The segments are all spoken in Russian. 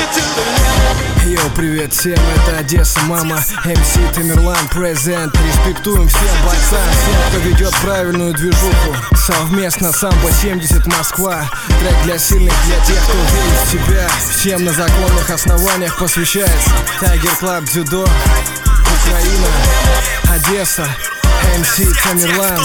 Йоу, привет всем, это Одесса, мама, MC Тамерлан, презент. Респектуем всем бойцам, всем, кто ведет правильную движуху. Совместно самбо 70 Москва. Трек для сильных, для тех, кто верит в себя. Всем на законных основаниях посвящается. Tiger Club, дзюдо, Украина, Одесса, MC Тамерлан.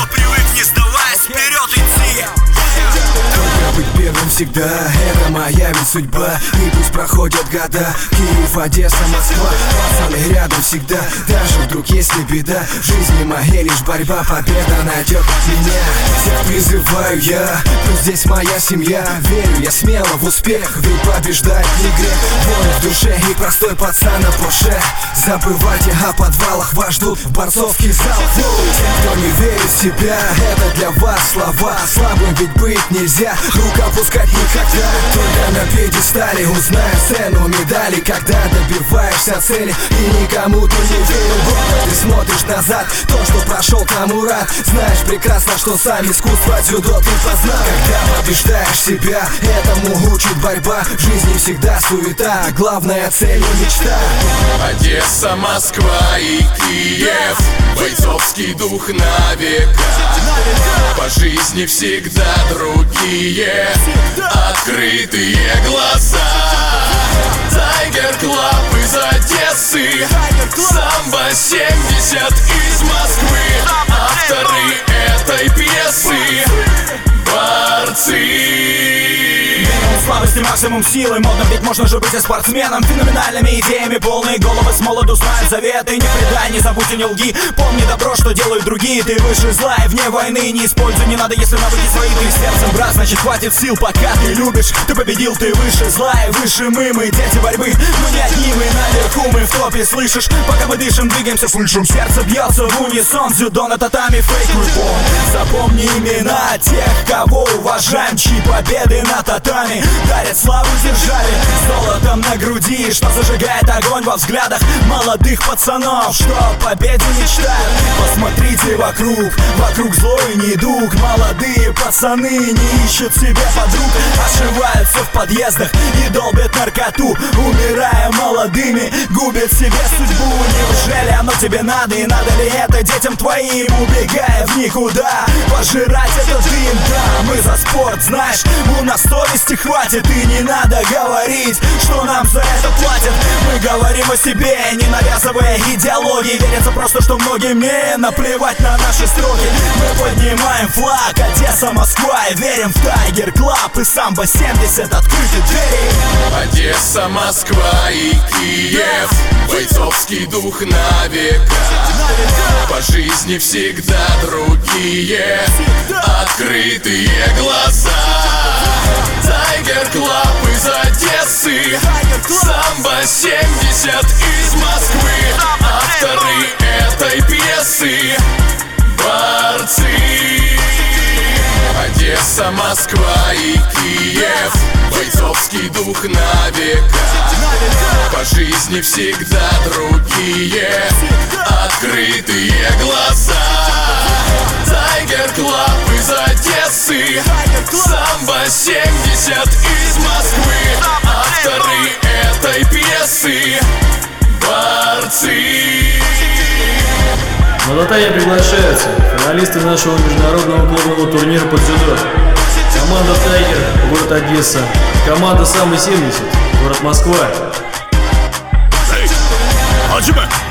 Только быть первым всегда, это моя ведь судьба. И пусть проходят года, Киев, Одесса, Москва, пацаны рядом всегда. Даже вдруг если беда, в жизни моей лишь борьба, победа найдет меня. Всех призываю я, пусть здесь моя семья. Верю я смело в успех, ведь побеждать не грех. Воля в душе и простой пацан на Порше. Забывайте о подвалах, вас ждут борцовки зал. Те, кто не верит в себя, это для вас слова. Слабым ведь быть нельзя, рук опускать никогда. Только на пьедестале узнаешь цену медали, когда добиваешься цели и никому ты не верил. Вот ты смотришь назад, то, что прошел, тому рад. Знаешь прекрасно, что сам искусство дзюдо ты познал. Когда побеждаешь себя, этому учит борьба. В жизни всегда суета, главная цель и мечта. Одесса, Москва и Киев, бойцовский дух на века. По жизни всегда другие, открытые глаза. Tiger Club из Одессы, самбо 70 из Москвы. Авторы этой пьесы борцы. Слабости, максимум силы, модно, ведь можно же быть и спортсменом. Феноменальными идеями, полные головы с молоду знают заветы. Не предай, не забудь и не лги, помни добро, что делают другие. Ты выше зла и вне войны, не используй, не надо, если навыки свои ты сердцем, брат, значит хватит сил, пока ты любишь. Ты победил, ты выше зла и выше мы дети борьбы, мы не одни, мы наверху, мы в топе, слышишь? Пока мы дышим, двигаемся, слышим, сердце бьется в унисон. Дзюдо на татами, фейк репон. Запомни имена тех, кого уважаем, чьи победы на татами дарят славу державе. Золотом на груди, что зажигает огонь во взглядах молодых пацанов, что о победе мечтают. Посмотрите вокруг злой недуг. Молодые пацаны не ищут себе подруг, ошиваются в подъездах и долбят наркоту. Умирая молодыми, губят себе судьбу. Неужели оно тебе надо, и надо ли это детям твоим? Убегая в никуда, пожирать этот дым. Да, мы за спорт, знаешь, у нас совести хватит. И не надо говорить, что нам за это платят. Мы говорим о себе, не навязывая идеологии. Верится просто, что многим не наплевать на наши строки. Мы поднимаем флаг Одесса, Москва и верим в Tiger Club и самбо 70 открыты двери. Одесса, Москва и Киев, бойцовский дух на века. По жизни всегда другие, открытые глаза. Tiger Club из Одессы, самбо 70 из Москвы. Авторы этой пьесы борцы. Одесса, Москва и Киев, бойцовский дух на века. По жизни всегда другие, открытые глаза. Tiger Club из Одессы, самбо 70 из Москвы. Авторы этой пьесы борцы. На татами приглашаются финалисты нашего международного клубного турнира по дзюдо. Команда Tiger, город Одесса. Команда самбо 70, город Москва. Хаджима!